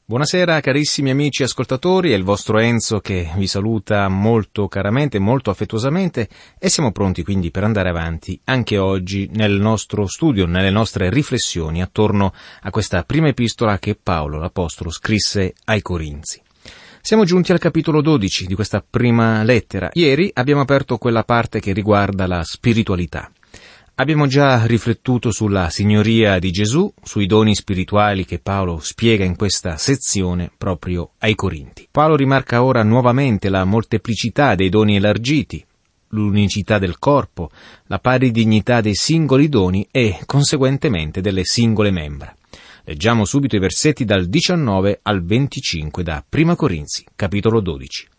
Buonasera carissimi amici ascoltatori, è il vostro Enzo che vi saluta molto caramente, molto affettuosamente e siamo pronti quindi per andare avanti anche oggi nel nostro studio, nelle nostre riflessioni attorno a questa prima epistola che Paolo l'Apostolo scrisse ai Corinzi. Siamo giunti al capitolo 12 di questa prima lettera. Ieri abbiamo aperto quella parte che riguarda la spiritualità. Abbiamo già riflettuto sulla signoria di Gesù, sui doni spirituali che Paolo spiega in questa sezione proprio ai Corinti. Paolo rimarca ora nuovamente la molteplicità dei doni elargiti, l'unicità del corpo, la pari dignità dei singoli doni e, conseguentemente, delle singole membra. Leggiamo subito i versetti dal 19 al 25 da 1 Corinzi, capitolo 12.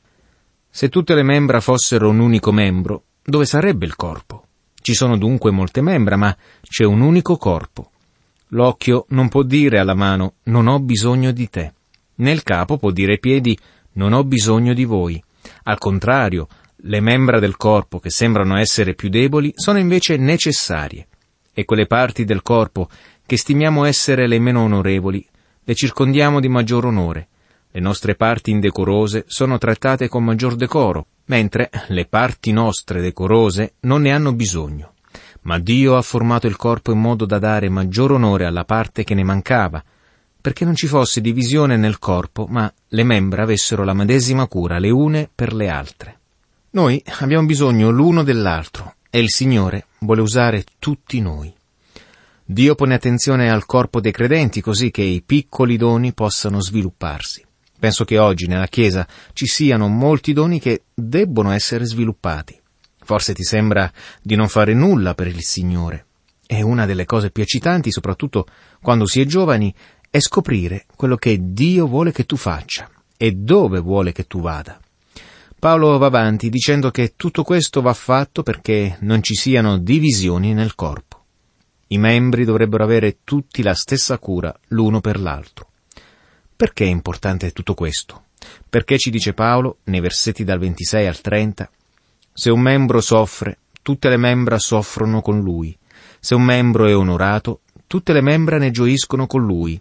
Se tutte le membra fossero un unico membro, dove sarebbe il corpo? Ci sono dunque molte membra, ma c'è un unico corpo. L'occhio non può dire alla mano, non ho bisogno di te. Né il capo può dire ai piedi, non ho bisogno di voi. Al contrario, le membra del corpo che sembrano essere più deboli sono invece necessarie. E quelle parti del corpo che stimiamo essere le meno onorevoli, le circondiamo di maggior onore. Le nostre parti indecorose sono trattate con maggior decoro, mentre le parti nostre decorose non ne hanno bisogno. Ma Dio ha formato il corpo in modo da dare maggior onore alla parte che ne mancava, perché non ci fosse divisione nel corpo, ma le membra avessero la medesima cura le une per le altre. Noi abbiamo bisogno l'uno dell'altro, e il Signore vuole usare tutti noi. Dio pone attenzione al corpo dei credenti così che i piccoli doni possano svilupparsi. Penso che oggi nella Chiesa ci siano molti doni che debbono essere sviluppati. Forse ti sembra di non fare nulla per il Signore. E una delle cose più eccitanti, soprattutto quando si è giovani, è scoprire quello che Dio vuole che tu faccia e dove vuole che tu vada. Paolo va avanti dicendo che tutto questo va fatto perché non ci siano divisioni nel corpo. I membri dovrebbero avere tutti la stessa cura l'uno per l'altro. Perché è importante tutto questo? Perché ci dice Paolo, nei versetti dal 26 al 30, se un membro soffre, tutte le membra soffrono con lui. Se un membro è onorato, tutte le membra ne gioiscono con lui.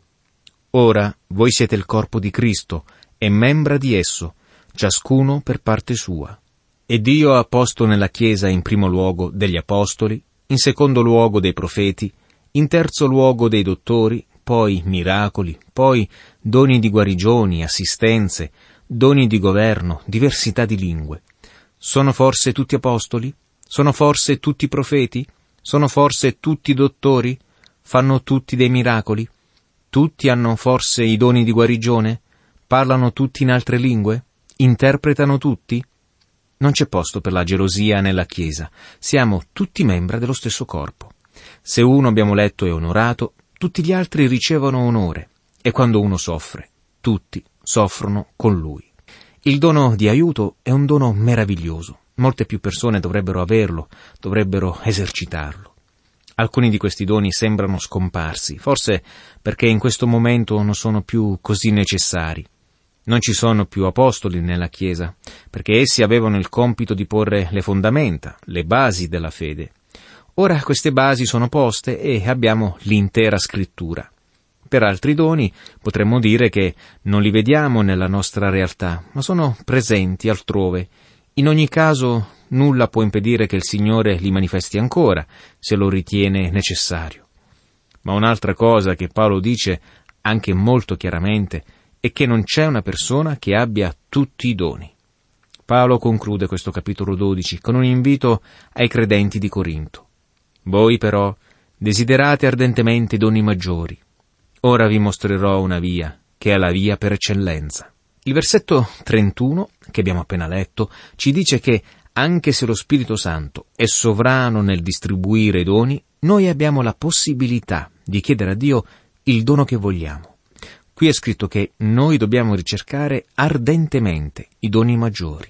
Ora voi siete il corpo di Cristo e membra di esso, ciascuno per parte sua. E Dio ha posto nella Chiesa in primo luogo degli apostoli, in secondo luogo dei profeti, in terzo luogo dei dottori, poi miracoli, poi doni di guarigioni, assistenze, doni di governo, diversità di lingue. Sono forse tutti apostoli? Sono forse tutti profeti? Sono forse tutti dottori? Fanno tutti dei miracoli? Tutti hanno forse i doni di guarigione? Parlano tutti in altre lingue? Interpretano tutti? Non c'è posto per la gelosia nella Chiesa. Siamo tutti membra dello stesso corpo. Se uno, abbiamo letto, è onorato, tutti gli altri ricevono onore, e quando uno soffre, tutti soffrono con lui. Il dono di aiuto è un dono meraviglioso. Molte più persone dovrebbero averlo, dovrebbero esercitarlo. Alcuni di questi doni sembrano scomparsi, forse perché in questo momento non sono più così necessari. Non ci sono più apostoli nella Chiesa, perché essi avevano il compito di porre le fondamenta, le basi della fede. Ora queste basi sono poste e abbiamo l'intera Scrittura. Per altri doni potremmo dire che non li vediamo nella nostra realtà, ma sono presenti altrove. In ogni caso, nulla può impedire che il Signore li manifesti ancora, se lo ritiene necessario. Ma un'altra cosa che Paolo dice, anche molto chiaramente, è che non c'è una persona che abbia tutti i doni. Paolo conclude questo capitolo 12 con un invito ai credenti di Corinto. Voi però desiderate ardentemente doni maggiori. Ora vi mostrerò una via, che è la via per eccellenza. Il versetto 31, che abbiamo appena letto, ci dice che, anche se lo Spirito Santo è sovrano nel distribuire i doni, noi abbiamo la possibilità di chiedere a Dio il dono che vogliamo. Qui è scritto che noi dobbiamo ricercare ardentemente i doni maggiori.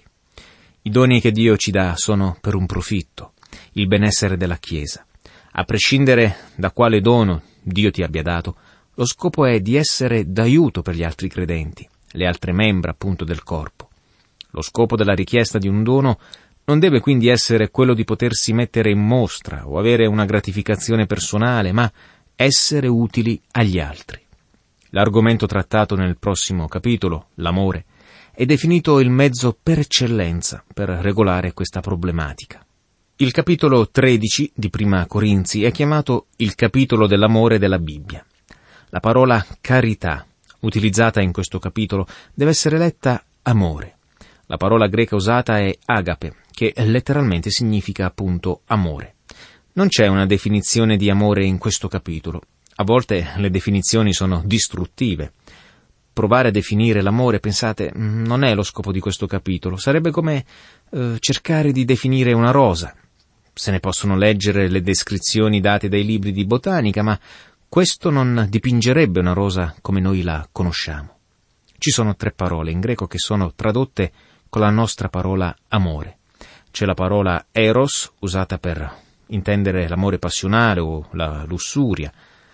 I doni che Dio ci dà sono per un profitto, il benessere della Chiesa. A prescindere da quale dono Dio ti abbia dato, lo scopo è di essere d'aiuto per gli altri credenti, le altre membra appunto del corpo. Lo scopo della richiesta di un dono non deve quindi essere quello di potersi mettere in mostra o avere una gratificazione personale, ma essere utili agli altri. L'argomento trattato nel prossimo capitolo, l'amore, è definito il mezzo per eccellenza per regolare questa problematica. Il capitolo 13 di Prima Corinzi è chiamato il capitolo dell'amore della Bibbia. La parola carità, utilizzata in questo capitolo, deve essere letta amore. La parola greca usata è agape, che letteralmente significa appunto amore. Non c'è una definizione di amore in questo capitolo. A volte le definizioni sono distruttive. Provare a definire l'amore, pensate, non è lo scopo di questo capitolo. Sarebbe come cercare di definire una rosa. Se ne possono leggere le descrizioni date dai libri di botanica, ma questo non dipingerebbe una rosa come noi la conosciamo. Ci sono 3 parole in greco che sono tradotte con la nostra parola amore. C'è la parola eros, usata per intendere l'amore passionale o la lussuria.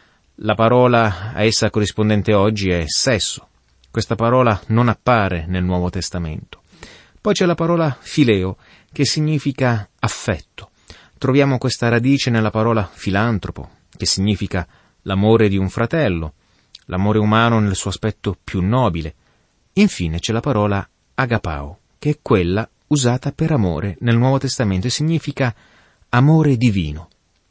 La parola a essa corrispondente oggi è sesso. Questa parola non appare nel Nuovo Testamento. Poi c'è la parola fileo, che significa affetto. Troviamo questa radice nella parola filantropo, che significa l'amore di un fratello, l'amore umano nel suo aspetto più nobile. Infine c'è la parola agapao, che è quella usata per amore nel Nuovo Testamento e significa amore divino.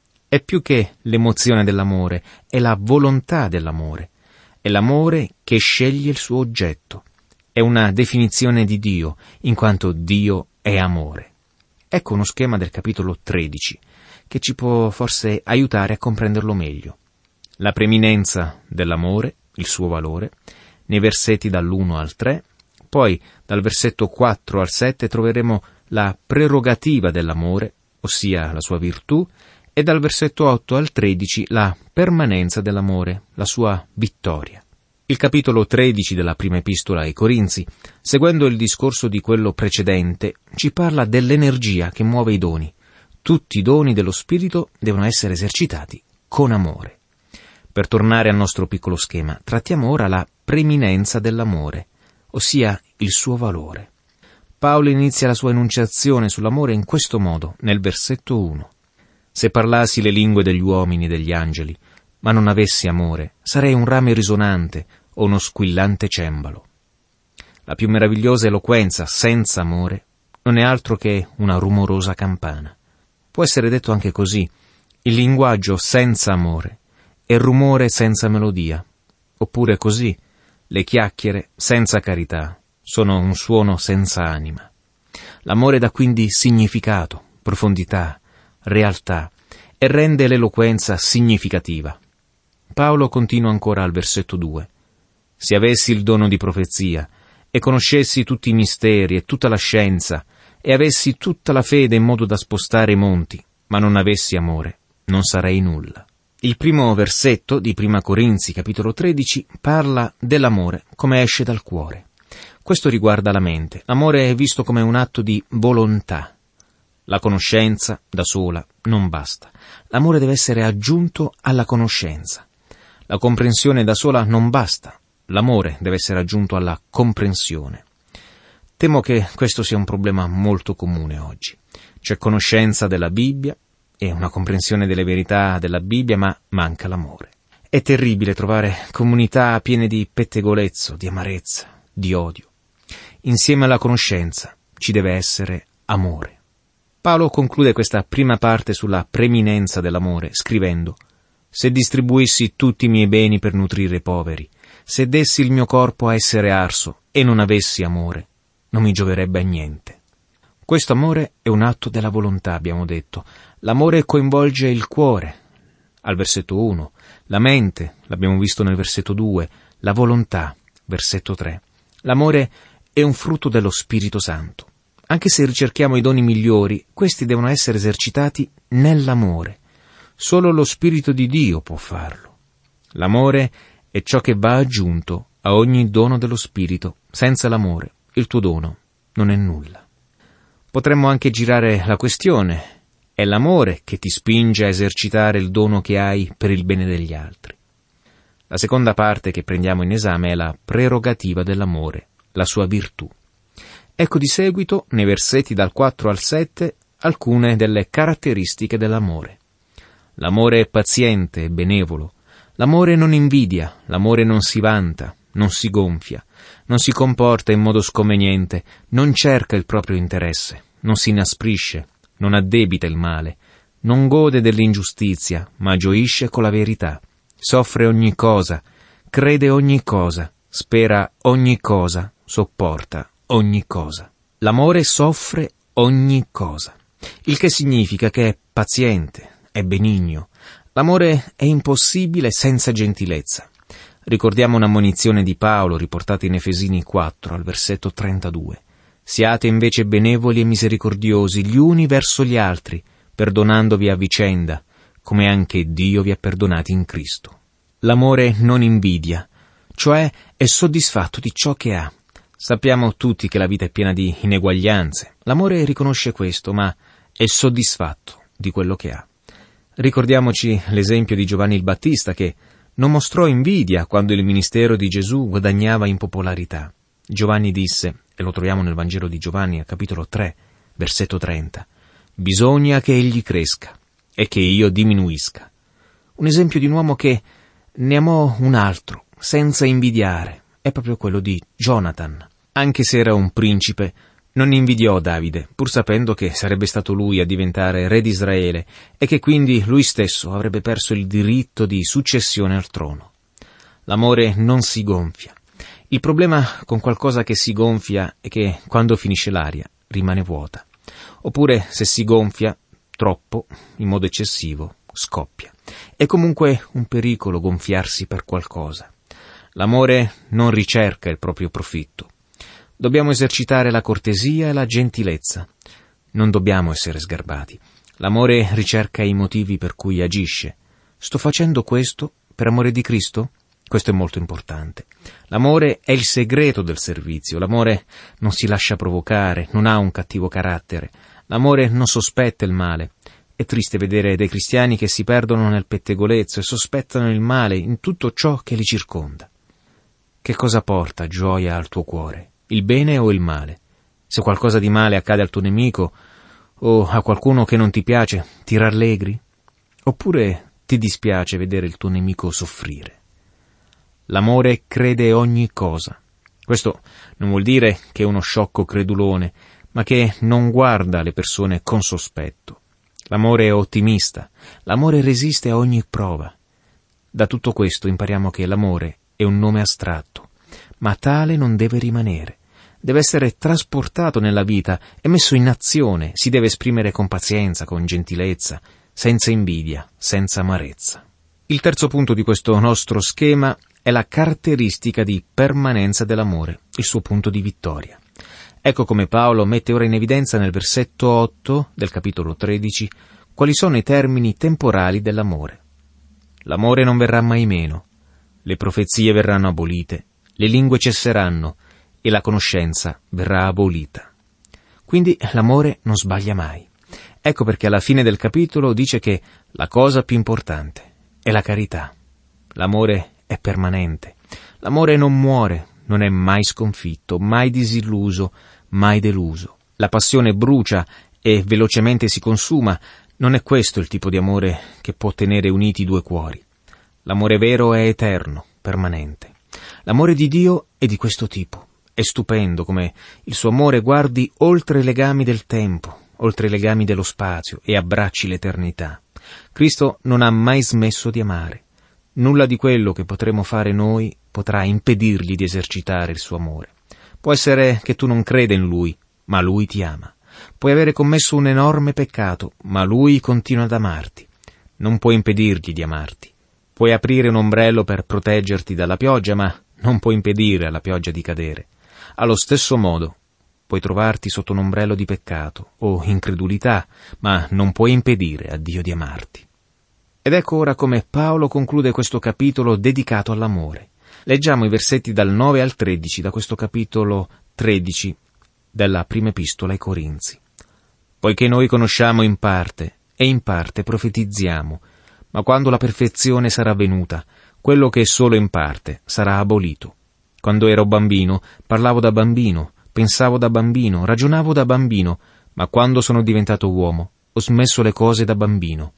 È più che l'emozione dell'amore, è la volontà dell'amore. È l'amore che sceglie il suo oggetto. È una definizione di Dio, in quanto Dio è amore. Ecco uno schema del capitolo 13, che ci può forse aiutare a comprenderlo meglio. La preeminenza dell'amore, il suo valore, nei versetti dall'1 al 3, poi dal versetto 4 al 7 troveremo la prerogativa dell'amore, ossia la sua virtù, e dal versetto 8 al 13 la permanenza dell'amore, la sua vittoria. Il capitolo 13 della prima epistola ai Corinzi, seguendo il discorso di quello precedente, ci parla dell'energia che muove i doni. Tutti i doni dello Spirito devono essere esercitati con amore. Per tornare al nostro piccolo schema, trattiamo ora la preeminenza dell'amore, ossia il suo valore. Paolo inizia la sua enunciazione sull'amore in questo modo, nel versetto 1. Se parlassi le lingue degli uomini e degli angeli, ma non avessi amore, sarei un rame risonante o uno squillante cembalo. La più meravigliosa eloquenza senza amore non è altro che una rumorosa campana. Può essere detto anche così: il linguaggio senza amore è rumore senza melodia, oppure così: le chiacchiere senza carità sono un suono senza anima. L'amore dà quindi significato, profondità, realtà e rende l'eloquenza significativa. Paolo continua ancora al versetto 2. Se avessi il dono di profezia e conoscessi tutti i misteri e tutta la scienza e avessi tutta la fede in modo da spostare i monti, ma non avessi amore, non sarei nulla. Il primo versetto di Prima Corinzi, capitolo 13, parla dell'amore come esce dal cuore. Questo riguarda la mente. L'amore è visto come un atto di volontà. La conoscenza da sola non basta. L'amore deve essere aggiunto alla conoscenza. La comprensione da sola non basta. L'amore deve essere aggiunto alla comprensione. Temo che questo sia un problema molto comune oggi. C'è conoscenza della Bibbia e una comprensione delle verità della Bibbia, ma manca l'amore. È terribile trovare comunità piene di pettegolezzo, di amarezza, di odio. Insieme alla conoscenza ci deve essere amore. Paolo conclude questa prima parte sulla preeminenza dell'amore scrivendo: se distribuissi tutti i miei beni per nutrire i poveri, se dessi il mio corpo a essere arso e non avessi amore, non mi gioverebbe a niente. Questo amore è un atto della volontà, abbiamo detto. L'amore coinvolge il cuore, al versetto 1, la mente, l'abbiamo visto nel versetto 2, la volontà, versetto 3. L'amore è un frutto dello Spirito Santo. Anche se ricerchiamo i doni migliori, questi devono essere esercitati nell'amore. Solo lo Spirito di Dio può farlo. L'amore è ciò che va aggiunto a ogni dono dello Spirito. Senza l'amore, il tuo dono non è nulla. Potremmo anche girare la questione. È l'amore che ti spinge a esercitare il dono che hai per il bene degli altri. La seconda parte che prendiamo in esame è la prerogativa dell'amore, la sua virtù. Ecco di seguito, nei versetti dal 4 al 7, alcune delle caratteristiche dell'amore. L'amore è paziente e benevolo, L'amore non invidia, l'amore non si vanta, non si gonfia, non si comporta in modo sconveniente, non cerca il proprio interesse, non si inasprisce, non addebita il male, non gode dell'ingiustizia, ma gioisce con la verità, soffre ogni cosa, crede ogni cosa, spera ogni cosa, sopporta ogni cosa. L'amore soffre ogni cosa, il che significa che è paziente, è benigno. L'amore è impossibile senza gentilezza. Ricordiamo un'ammonizione di Paolo riportata in Efesini 4, al versetto 32. Siate invece benevoli e misericordiosi gli uni verso gli altri, perdonandovi a vicenda, come anche Dio vi ha perdonati in Cristo. L'amore non invidia, cioè è soddisfatto di ciò che ha. Sappiamo tutti che la vita è piena di ineguaglianze. L'amore riconosce questo, ma è soddisfatto di quello che ha. Ricordiamoci l'esempio di Giovanni il Battista, che non mostrò invidia quando il ministero di Gesù guadagnava in popolarità. Giovanni disse, e lo troviamo nel Vangelo di Giovanni, al capitolo 3, versetto 30, «Bisogna che egli cresca e che io diminuisca». Un esempio di un uomo che ne amò un altro, senza invidiare, è proprio quello di Jonathan. Anche se era un principe, non invidiò Davide, pur sapendo che sarebbe stato lui a diventare re di Israele e che quindi lui stesso avrebbe perso il diritto di successione al trono. L'amore non si gonfia. Il problema con qualcosa che si gonfia è che quando finisce l'aria rimane vuota. Oppure se si gonfia troppo, in modo eccessivo, scoppia. È comunque un pericolo gonfiarsi per qualcosa. L'amore non ricerca il proprio profitto. Dobbiamo esercitare la cortesia e la gentilezza. Non dobbiamo essere sgarbati. L'amore ricerca i motivi per cui agisce. Sto facendo questo per amore di Cristo? Questo è molto importante. L'amore è il segreto del servizio. L'amore non si lascia provocare, non ha un cattivo carattere. L'amore non sospetta il male. È triste vedere dei cristiani che si perdono nel pettegolezzo e sospettano il male in tutto ciò che li circonda. Che cosa porta gioia al tuo cuore? Il bene o il male? Se qualcosa di male accade al tuo nemico o a qualcuno che non ti piace, ti rallegri? Oppure ti dispiace vedere il tuo nemico soffrire? L'amore crede ogni cosa. Questo non vuol dire che è uno sciocco credulone, ma che non guarda le persone con sospetto. L'amore è ottimista, l'amore resiste a ogni prova. Da tutto questo impariamo che l'amore è un nome astratto, ma tale non deve rimanere. Deve essere trasportato nella vita e messo in azione, si deve esprimere con pazienza, con gentilezza, senza invidia, senza amarezza. Il terzo punto di questo nostro schema è la caratteristica di permanenza dell'amore, il suo punto di vittoria. Ecco come Paolo mette ora in evidenza nel versetto 8 del capitolo 13 quali sono i termini temporali dell'amore. L'amore non verrà mai meno, le profezie verranno abolite, le lingue cesseranno e la conoscenza verrà abolita. Quindi l'amore non sbaglia mai. Ecco perché alla fine del capitolo dice che la cosa più importante è la carità. L'amore è permanente. L'amore non muore, non è mai sconfitto, mai disilluso, mai deluso. La passione brucia e velocemente si consuma. Non è questo il tipo di amore che può tenere uniti i due cuori. L'amore vero è eterno, permanente. L'amore di Dio è di questo tipo. È stupendo come il suo amore guardi oltre i legami del tempo, oltre i legami dello spazio e abbracci l'eternità. Cristo non ha mai smesso di amare. Nulla di quello che potremo fare noi potrà impedirgli di esercitare il suo amore. Può essere che tu non creda in Lui, ma Lui ti ama. Puoi avere commesso un enorme peccato, ma Lui continua ad amarti. Non puoi impedirgli di amarti. Puoi aprire un ombrello per proteggerti dalla pioggia, ma non puoi impedire alla pioggia di cadere. Allo stesso modo, puoi trovarti sotto un ombrello di peccato o incredulità, ma non puoi impedire a Dio di amarti. Ed ecco ora come Paolo conclude questo capitolo dedicato all'amore. Leggiamo i versetti dal 9 al 13 da questo capitolo 13 della prima epistola ai Corinzi. Poiché noi conosciamo in parte e in parte profetizziamo, ma quando la perfezione sarà venuta, quello che è solo in parte sarà abolito. Quando ero bambino, parlavo da bambino, pensavo da bambino, ragionavo da bambino, ma quando sono diventato uomo, ho smesso le cose da bambino.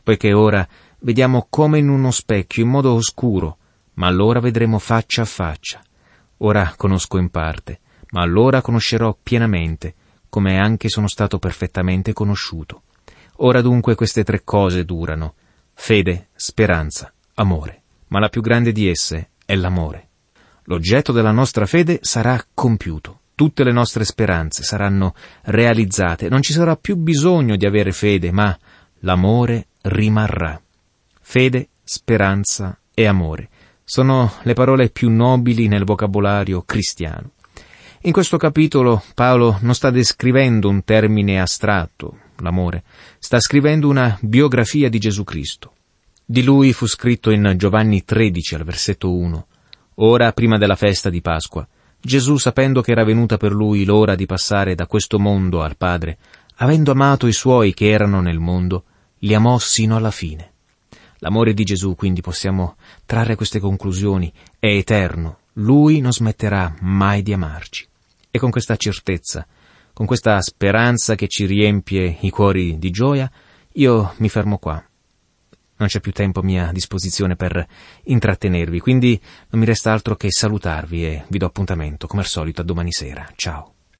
poiché ora vediamo come in uno specchio, in modo oscuro, ma allora vedremo faccia a faccia. Ora conosco in parte, ma allora conoscerò pienamente, come anche sono stato perfettamente conosciuto. Ora dunque queste 3 cose durano: fede, speranza, amore, ma la più grande di esse è l'amore. L'oggetto della nostra fede sarà compiuto, tutte le nostre speranze saranno realizzate, non ci sarà più bisogno di avere fede, ma l'amore rimarrà. Fede, speranza e amore sono le parole più nobili nel vocabolario cristiano. In questo capitolo Paolo non sta descrivendo un termine astratto, l'amore, sta scrivendo una biografia di Gesù Cristo. Di lui fu scritto in Giovanni 13 al versetto 1. Ora, prima della festa di Pasqua, Gesù, sapendo che era venuta per lui l'ora di passare da questo mondo al Padre, avendo amato i suoi che erano nel mondo, li amò sino alla fine. L'amore di Gesù, quindi possiamo trarre queste conclusioni, è eterno, Lui non smetterà mai di amarci. E con questa certezza, con questa speranza che ci riempie i cuori di gioia, io mi fermo qua. Non c'è più tempo a mia disposizione per intrattenervi, quindi non mi resta altro che salutarvi e vi do appuntamento, come al solito, a domani sera. Ciao.